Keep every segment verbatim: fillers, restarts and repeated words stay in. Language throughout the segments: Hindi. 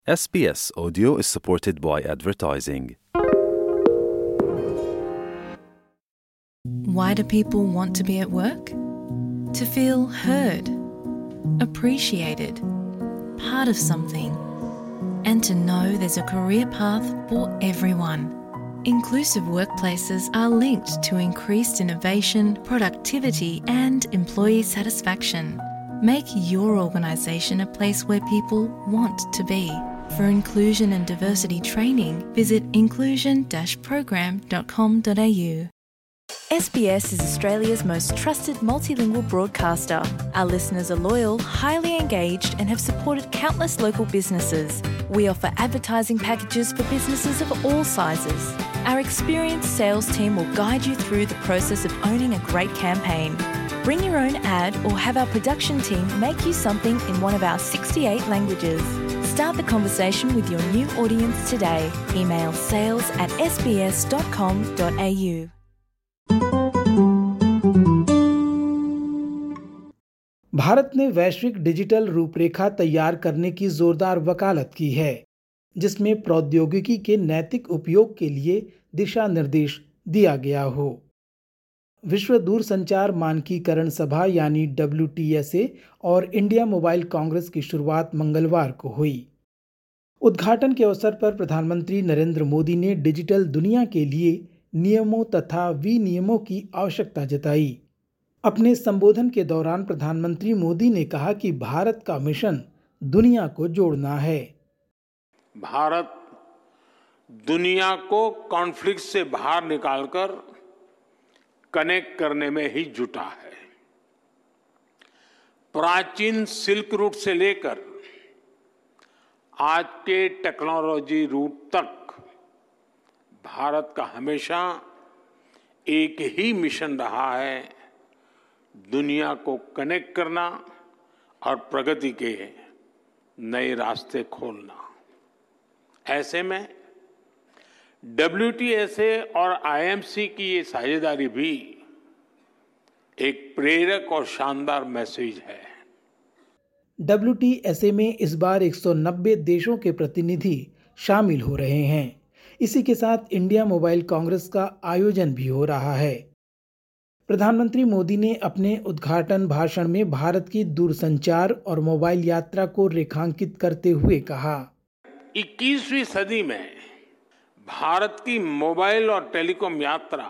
S B S Audio is supported by advertising. Why do people want to be at work? To feel heard, appreciated, part of something, and to know there's a career path for everyone. Inclusive workplaces are linked to increased innovation, productivity, and employee satisfaction. Make your organisation a place where people want to be. For inclusion and diversity training, visit inclusion dash program dot com dot a u. S B S is Australia's most trusted multilingual broadcaster. Our listeners are loyal, highly engaged, and have supported countless local businesses. We offer advertising packages for businesses of all sizes. Our experienced sales team will guide you through the process of owning a great campaign. Bring your own ad or have our production team make you something in one of our sixty-eight languages. Start the conversation with your new audience today. Email sales at s b s dot com dot a u. Bharat ने वैश्विक डिजिटल रूपरेखा तैयार करने की जोरदार वकालत की है, जिसमें प्रौद्योगिकी के नैतिक उपयोग के लिए दिशा निर्देश दिया गया हो। विश्व दूरसंचार मानकीकरण सभा यानी डब्ल्यू टी एस ए और इंडिया मोबाइल कांग्रेस की शुरुआत मंगलवार को हुई। उद्घाटन के अवसर पर प्रधानमंत्री नरेंद्र मोदी ने डिजिटल दुनिया के लिए नियमों तथा विनियमों की आवश्यकता जताई। अपने संबोधन के दौरान प्रधानमंत्री मोदी ने कहा कि भारत का मिशन दुनिया को जोड़ना है। भारत दुनिया को कॉन्फ्लिक्ट से बाहर निकालकर कनेक्ट करने में ही जुटा है। प्राचीन सिल्क रूट से लेकर आज के टेक्नोलॉजी रूट तक भारत का हमेशा एक ही मिशन रहा है, दुनिया को कनेक्ट करना और प्रगति के नए रास्ते खोलना। ऐसे में डब्ल्यू टी एस ए और आई एम सी की ये साझेदारी भी एक प्रेरक और शानदार मैसेज है। डब्ल्यू टी एस ए में इस बार एक सौ नब्बे देशों के प्रतिनिधि शामिल हो रहे हैं। इसी के साथ इंडिया मोबाइल कांग्रेस का आयोजन भी हो रहा है। प्रधानमंत्री मोदी ने अपने उद्घाटन भाषण में भारत की दूरसंचार और मोबाइल यात्रा को रेखांकित करते हुए कहा, इक्कीसवीं सदी में भारत की मोबाइल और टेलीकॉम यात्रा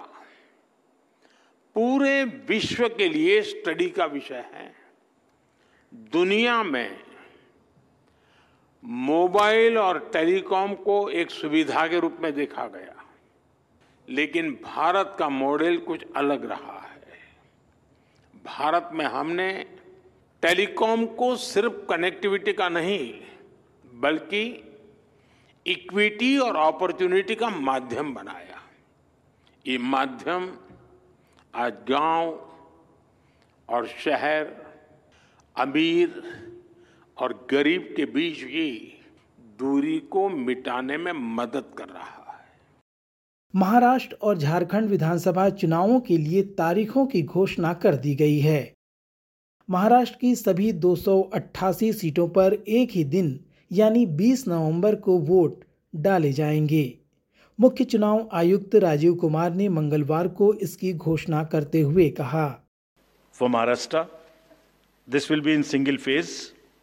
पूरे विश्व के लिए स्टडी का विषय है। दुनिया में मोबाइल और टेलीकॉम को एक सुविधा के रूप में देखा गया, लेकिन भारत का मॉडल कुछ अलग रहा है। भारत में हमने टेलीकॉम को सिर्फ कनेक्टिविटी का नहीं, बल्कि इक्विटी और अपॉर्चुनिटी का माध्यम बनाया। ये माध्यम आज गांव और शहर, अमीर और गरीब के बीच की दूरी को मिटाने में मदद कर रहा है। महाराष्ट्र और झारखंड विधानसभा चुनावों के लिए तारीखों की घोषणा कर दी गई है। महाराष्ट्र की सभी दो सौ अट्ठासी सीटों पर एक ही दिन यानी बीस नवंबर को वोट डाले जाएंगे। मुख्य चुनाव आयुक्त राजीव कुमार ने मंगलवार को इसकी घोषणा करते हुए कहा, For Maharashtra, this will be in single phase.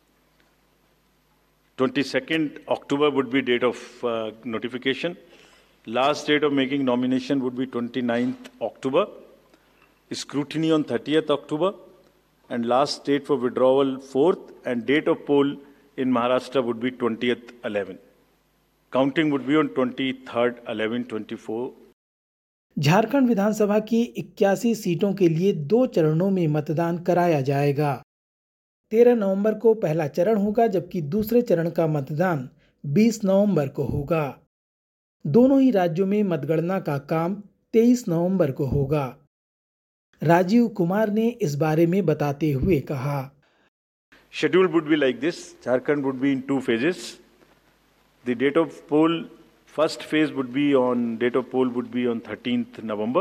twenty-second October would be date of uh, notification. Last date of making nomination would be twenty-ninth October. Scrutiny on thirtieth October. And last date for withdrawal fourth, and date of poll in Maharashtra would be twentieth eleven. Counting would be on twenty-third eleven twenty-four. Jharkhand विधानसभा की इक्यासी सीटों के लिए दो चरणों में मतदान कराया जाएगा। तेरह नवंबर को पहला चरण होगा, जबकि दूसरे चरण का मतदान बीस नवंबर को होगा। दोनों ही राज्यों में मतगणना का काम तेईस नवंबर को होगा। राजीव कुमार ने इस बारे में बताते हुए कहा, Schedule would be like this. Jharkhand would be in two phases. The date of poll, first phase would be on, date of poll would be on thirteenth November.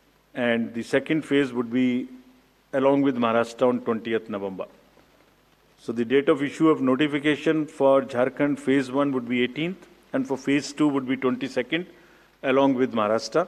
And the second phase would be along with Maharashtra on twentieth November. So the date of issue of notification for Jharkhand phase one would be eighteenth and for phase two would be twenty-second along with Maharashtra.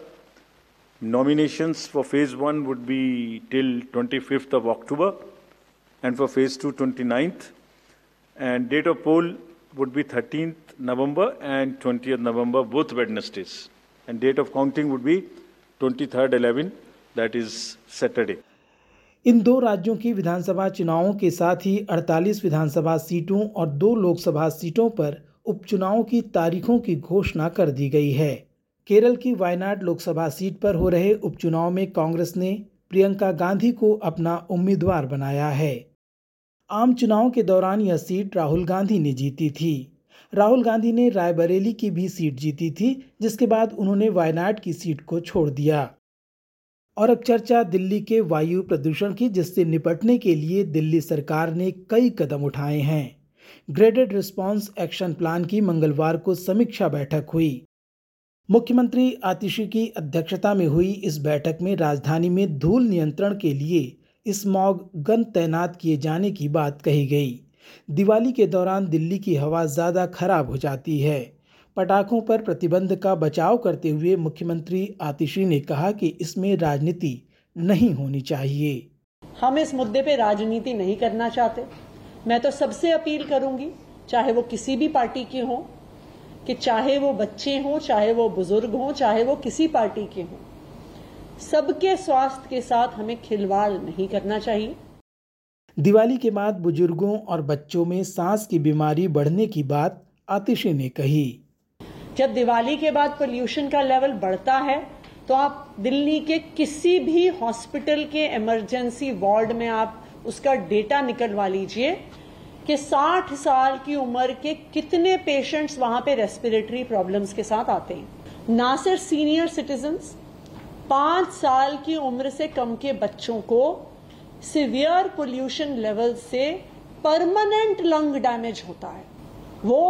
Nominations for phase one would be till twenty-fifth of October and for phase two twenty-ninth. And date of poll would be thirteenth November and twentieth November, both Wednesdays. And date of counting would be twenty-third eleven, that is Saturday. इन दो राज्यों की विधानसभा चुनावों के साथ ही अड़तालीस विधानसभा सीटों और दो लोकसभा सीटों पर उपचुनाव की तारीखों की घोषणा कर दी गई है। केरल की वायनाड लोकसभा सीट पर हो रहे उपचुनाव में कांग्रेस ने प्रियंका गांधी को अपना उम्मीदवार बनाया है। आम चुनाव के दौरान यह सीट राहुल गांधी ने जीती थी। राहुल गांधी ने रायबरेली की भी सीट जीती थी, जिसके बाद उन्होंने वायनाड की सीट को छोड़ दिया। और अब चर्चा दिल्ली के वायु प्रदूषण की, जिससे निपटने के लिए दिल्ली सरकार ने कई कदम उठाए हैं। ग्रेडेड रिस्पांस एक्शन प्लान की मंगलवार को समीक्षा बैठक हुई। मुख्यमंत्री आतिशी की अध्यक्षता में हुई इस बैठक में राजधानी में धूल नियंत्रण के लिए स्मॉग गन तैनात किए जाने की बात कही गई। दिवाली के दौरान दिल्ली की हवा ज़्यादा खराब हो जाती है। पटाखों पर प्रतिबंध का बचाव करते हुए मुख्यमंत्री आतिशी ने कहा कि इसमें राजनीति नहीं होनी चाहिए। हम इस मुद्दे पे राजनीति नहीं करना चाहते। मैं तो सबसे अपील करूंगी, चाहे वो किसी भी पार्टी के हों, कि चाहे वो बच्चे हों, चाहे वो बुजुर्ग हों, चाहे वो किसी पार्टी के हों, सबके स्वास्थ्य के साथ हमें खिलवाड़ नहीं करना चाहिए। दिवाली के बाद बुजुर्गों और बच्चों में सांस की बीमारी बढ़ने की बात आतिशी ने कही। जब दिवाली के बाद पोल्यूशन का लेवल बढ़ता है तो आप दिल्ली के किसी भी हॉस्पिटल के इमरजेंसी वार्ड में आप उसका डेटा निकलवा लीजिए कि साठ साल की उम्र के कितने पेशेंट्स वहां पे रेस्पिरेटरी प्रॉब्लम्स के साथ आते हैं। ना सिर्फ सीनियर सिटीजन्स, पांच साल की उम्र से कम के बच्चों को सिवियर पोल्यूशन लेवल से परमानेंट लंग डैमेज होता है। वो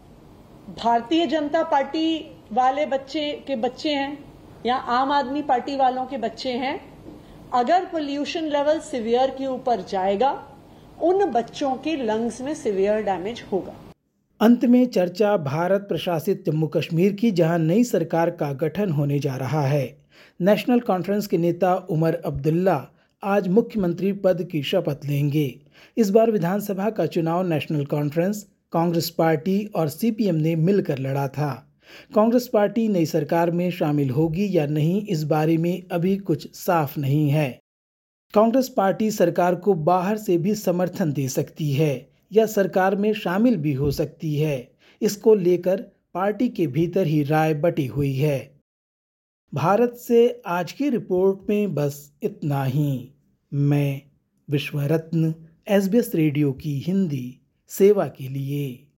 भारतीय जनता पार्टी वाले बच्चे के बच्चे हैं या आम आदमी पार्टी वालों के बच्चे हैं, अगर पोल्यूशन लेवल सिवियर के ऊपर जाएगा, उन बच्चों के लंग्स में सिवियर डैमेज होगा। अंत में चर्चा भारत प्रशासित जम्मू कश्मीर की, जहां नई सरकार का गठन होने जा रहा है। नेशनल कॉन्फ्रेंस के नेता उमर अब्दुल्ला आज मुख्यमंत्री पद की शपथ लेंगे। इस बार विधानसभा का चुनाव नेशनल कॉन्फ्रेंस, कांग्रेस पार्टी और सीपीएम ने मिलकर लड़ा था। कांग्रेस पार्टी नई सरकार में शामिल होगी या नहीं, इस बारे में अभी कुछ साफ नहीं है। कांग्रेस पार्टी सरकार को बाहर से भी समर्थन दे सकती है या सरकार में शामिल भी हो सकती है। इसको लेकर पार्टी के भीतर ही राय बटी हुई है। भारत से आज की रिपोर्ट में बस इतना ही। मैं विश्वरत्न, एसबीएस रेडियो की हिंदी सेवा के लिए।